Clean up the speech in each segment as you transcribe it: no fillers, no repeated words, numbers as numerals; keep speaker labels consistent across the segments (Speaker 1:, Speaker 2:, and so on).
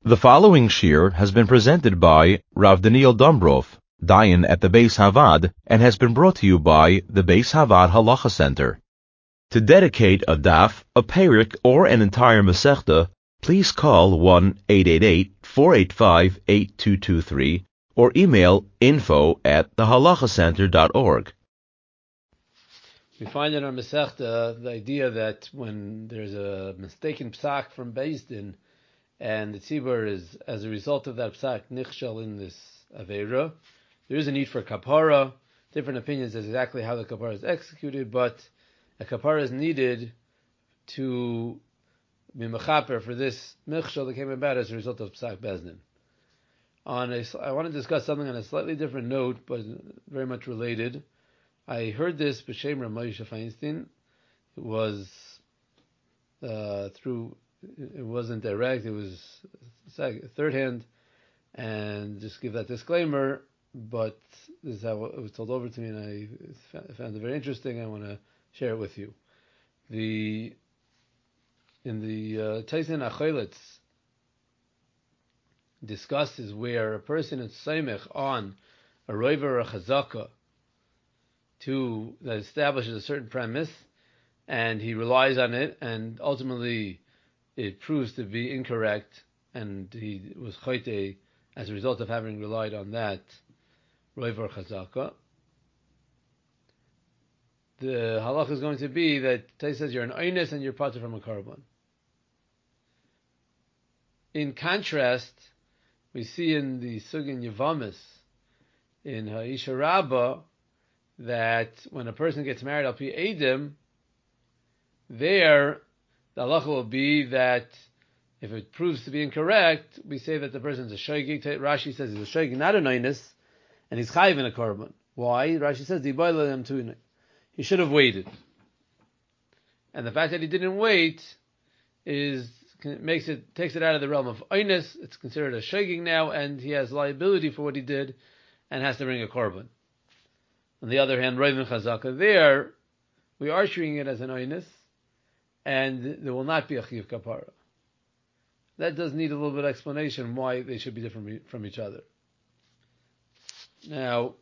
Speaker 1: The following shir has been presented by Rav Daniel Dombrov, Dayan at the Beis Havad, and has been brought to you by the Beis Havad Halacha Center. To dedicate a daf, a perik, or an entire masechta, please call 1-888-485-8223 or email info@thehalachacenter.org.
Speaker 2: We find in our Masechta the idea that when there's a mistaken psak from Beis Din, and the tzibur is, as a result of that psak, nichshel in this aveira, there is a need for kapara. Different opinions as exactly how the kapara is executed, but a kapara is needed to be mechaper for this nichshel that came about as a result of psak Beis Din. I want to discuss something on a slightly different note, but very much related. I heard this b'shem Rav Moshe Feinstein. It was it wasn't direct, it was third hand, and just give that disclaimer, but this is how it was told over to me, and I found it very interesting. I want to share it with you. In the Taisin Acholetz discusses where a person is saimech on a roiver or a chazaka that establishes a certain premise, and he relies on it, and ultimately it proves to be incorrect, and he was chote as a result of having relied on that roiver chazaka. The halach is going to be that Tais says you're an oines and you're patur from a korban. In contrast, we see in the Sugin Yevamis, in Ha'isha Rabbah, that when a person gets married al pi edim, there the halacha will be that if it proves to be incorrect, we say that the person is a shoygig. Rashi says he's a shoygig, not an oinus, and he's chayiv in a korban. Why? Rashi says he should have waited, and the fact that he didn't wait takes it out of the realm of oinus. It's considered a shoygig now, and he has liability for what he did, and has to bring a korban. On the other hand, Roivin Chazaka, there, we are treating it as an oinus, and there will not be a chiyuv kapara. That does need a little bit of explanation why they should be different from each other. Now,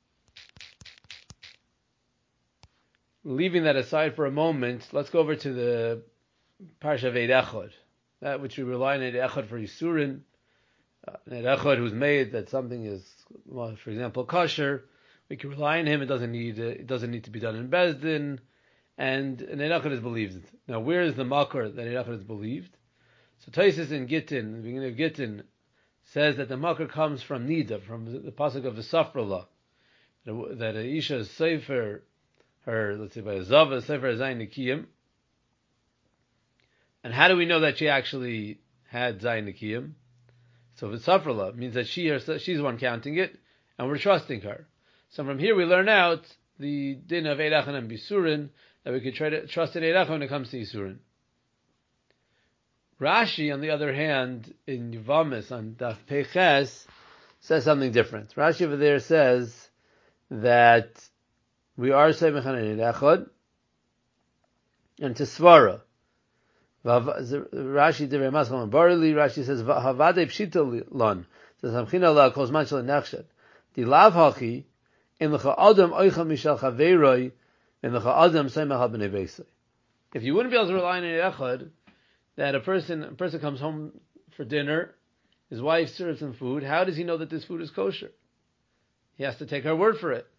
Speaker 2: leaving that aside for a moment, let's go over to the Parsha of Eid Echad, that which we rely on Eid Echad for Yisurin, Eid Echad who's made that something is, well, for example, kosher. We can rely on him. It doesn't need to be done in Beis Din, and Eid Echad is believed. Now, where is the makor that Eid Echad is believed? So Taisus in Gittin, the beginning of Gittin, says that the makor comes from Nida, from the pasuk of the Safrala, that Isha is sefer her, let's say by a Zava, sefer Zayin Nikiyim. And how do we know that she actually had Zayin Nikiyim? So if it's Safrala, it means that she's the one counting it, and we're trusting her. So from here we learn out the din of Eid Echad and Bisurin, that we could try to trust in Eid Echad when it comes to Yisurin. Rashi, on the other hand, in Yevamis on Daf Peches, says something different. Rashi over there says that we are Seimech on Eid Echad and to Svara. Rashi Divrei Maschal and Barili, Rashi says Havadei Pshita Lon, says Hamchina La Kozman Shel Nechshed. Di Lav Hachi in the Adam Oicha Mishal Chaveiroi in the Adam Seimech al Bnei Beisai. If you wouldn't be able to rely on Eid Echad, that a person comes home for dinner, his wife serves him food, how does he know that this food is kosher? He has to take her word for it.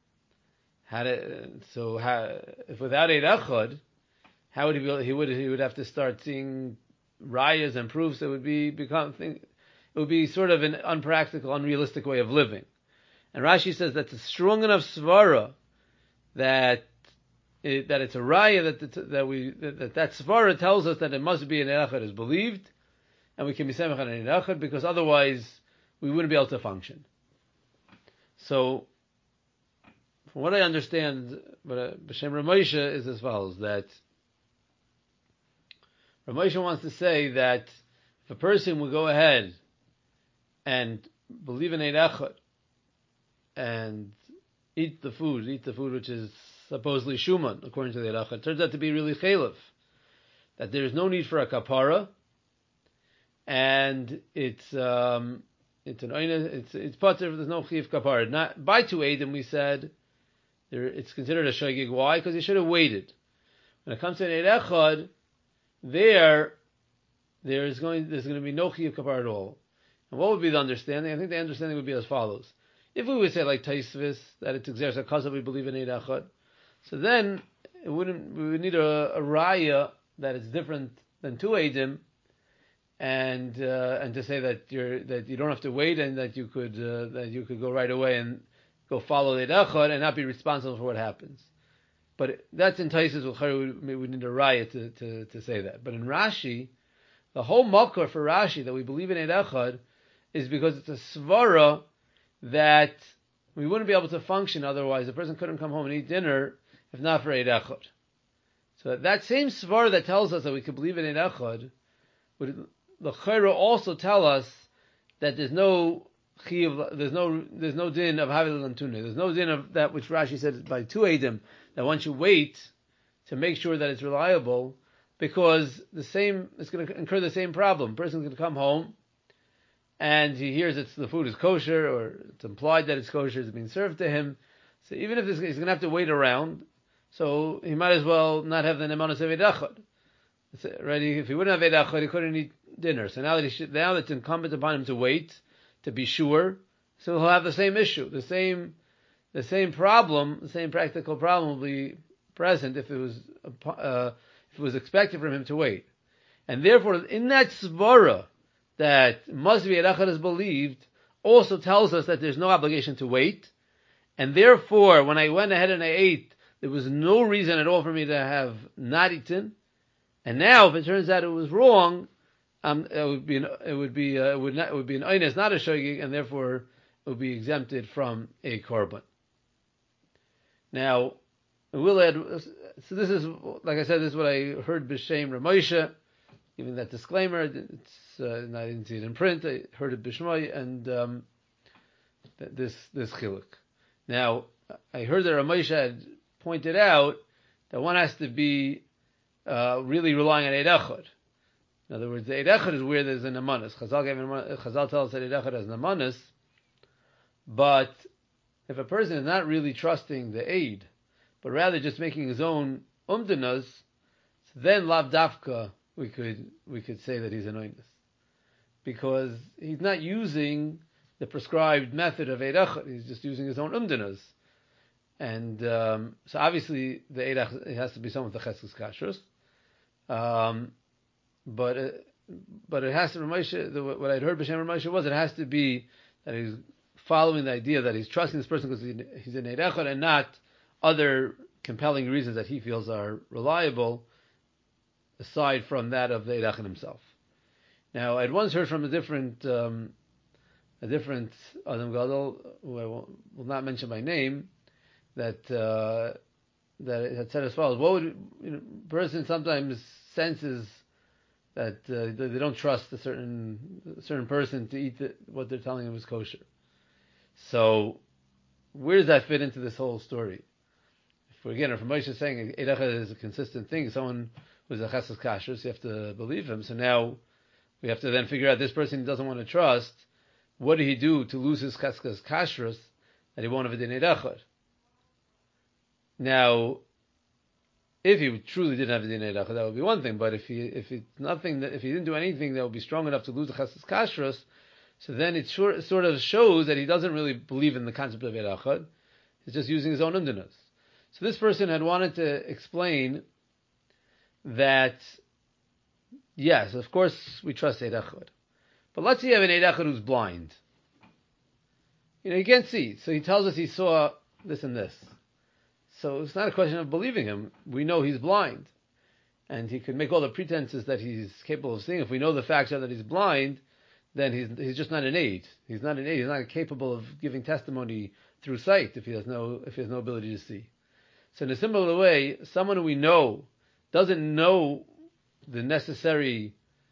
Speaker 2: If without Eid Echad, how would he be? He would have to start seeing rayas and proofs. It would be sort of an unpractical, unrealistic way of living. And Rashi says that's a strong enough svara that it's a raya that svara tells us that it must be an Eid Echad is believed, and we can be semech on an Eid Echad, because otherwise we wouldn't be able to function. So, from what I understand, B'Shem Rav Moshe is as follows: that Rav Moshe wants to say that if a person will go ahead and believe in Eid Echad and eat the food which is supposedly shuman, according to the Eid Echad, turns out to be really chaylev, that there is no need for a kapara, and it's an it's pater. There's no chiyuv kapara. Not by two eidim. We said it's considered a shogeg. Why? Because he should have waited. When it comes to an eid echad, there's going to be no chiyuv kapara at all. And what would be the understanding? I think the understanding would be as follows: if we would say like Taisvis that it's exerts because we believe in eid echad, so then we would need a raya that it's different than two eidim, and to say that you don't have to wait and that you could go right away and go follow the Echad and not be responsible for what happens. But that's in Taisus. We need a raya to say that. But in Rashi, the whole makor for Rashi that we believe in Eid Echad is because it's a svara that we wouldn't be able to function otherwise. The person couldn't come home and eat dinner if not for Eid Echad. So that same svara that tells us that we could believe in Eid Echad would the Chayra also tell us that there's no chiyuv, there's no din of Havil Lantune. There's no din of that which Rashi said by two Eidim, that one should wait to make sure that it's reliable, because it's going to incur the same problem. A person's going to come home and he hears the food is kosher, or it's implied that it's kosher, it's being served to him. So even if he's going to have to wait around, so he might as well not have the nemanos of Eid Echad. Already, if he wouldn't have Eid Echad, he couldn't eat dinner. So now that it's incumbent upon him to wait to be sure, so he'll have the same issue, the same problem, the same practical problem will be present if it was expected from him to wait. And therefore, in that svara that must be Eid Echad is believed, also tells us that there's no obligation to wait, and therefore, when I went ahead and I ate, there was no reason at all for me to have not eaten. And now, if it turns out it was wrong, it would be an oines, not a shogeg, and therefore it would be exempted from a korban. Now, we'll add. So this is, like I said, this is what I heard b'shem Ramosha. Even that disclaimer, I didn't see it in print. I heard it b'shmai, and this chiluk. Now, I heard that Ramosha had pointed out that one has to be really relying on Eid Echad. In other words, the Eid Echad is where there's an nemanos. Chazal tells us that Eid Echad has nemanos, but if a person is not really trusting the Eid, but rather just making his own umdanas, then lav dafka we could say that he's an oinus, because he's not using the prescribed method of Eid Echad. He's just using his own umdanas. And so obviously the Eid Echad, it has to be someone with the cheskes kashrus. But it has to, what I'd heard b'shem Ramosha was, it has to be that he's following the idea that he's trusting this person because he's in Eid Echad, and not other compelling reasons that he feels are reliable, aside from that of the Eid Echad himself. Now, I'd once heard from a different Adam Gadol, who I will not mention by name, that it had said as follows: what would person sometimes senses that they don't trust a certain person to eat what they're telling him is kosher. So where does that fit into this whole story? If Moshe is saying Eid Echad is a consistent thing, someone who's a chesed kashrus, you have to believe him. So now we have to then figure out this person he doesn't want to trust. What did he do to lose his chesed kashrus that he won't have a din Eid Echad? Now, if he truly didn't have a din Eid Echad, that would be one thing. But if he didn't do anything that would be strong enough to lose the chesed kashrus, so then it sort of shows that he doesn't really believe in the concept of Eid Echad. He's just using his own umdanas. So this person had wanted to explain that, yes, of course we trust Eid Echad, but let's say you have an Eid Echad who's blind. He can't see. So he tells us he saw this and this. So it's not a question of believing him. We know he's blind. And he could make all the pretenses that he's capable of seeing. If we know the facts are that he's blind, then he's just not an aid. He's not an aid. He's not capable of giving testimony through sight if he has no ability to see. So in a similar way, someone who we know doesn't know the necessary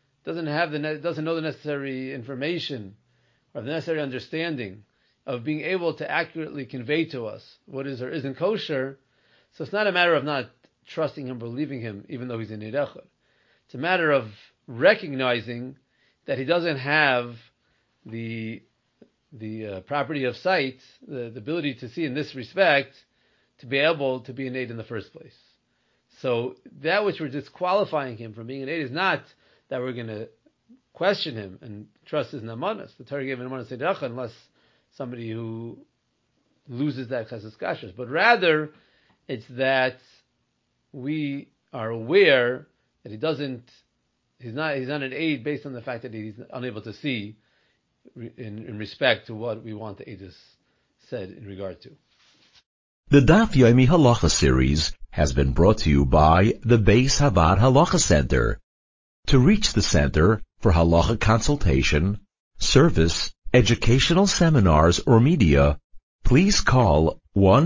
Speaker 2: information or the necessary understanding of being able to accurately convey to us what is or isn't kosher. So it's not a matter of not trusting him, believing him, even though he's in Eid Echad. It's a matter of recognizing that he doesn't have the property of sight, the ability to see in this respect, to be able to be an aid in the first place. So that which we're disqualifying him from being an aid is not that we're going to question him and trust his namanas. The Torah gave an namanas sedacha unless somebody who loses that chesed kashrus, but rather it's that we are aware that he's not an aid based on the fact that he's unable to see in respect to what we want the aidus said in regard to.
Speaker 1: The Daf Yomi Halacha series has been brought to you by the Beis Havad Halacha Center. To reach the center for halacha consultation, service, educational seminars, or media, please call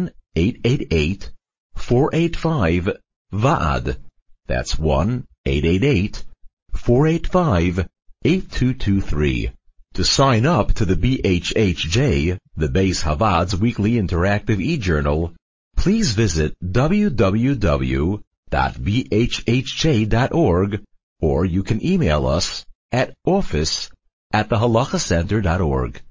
Speaker 1: 1-888-485-VAAD. That's 1-888-485-8223. To sign up to the BHHJ, the Beis Havad's weekly interactive e-journal, please visit www.bhhj.org, or you can email us at office@thehalachacenter.org.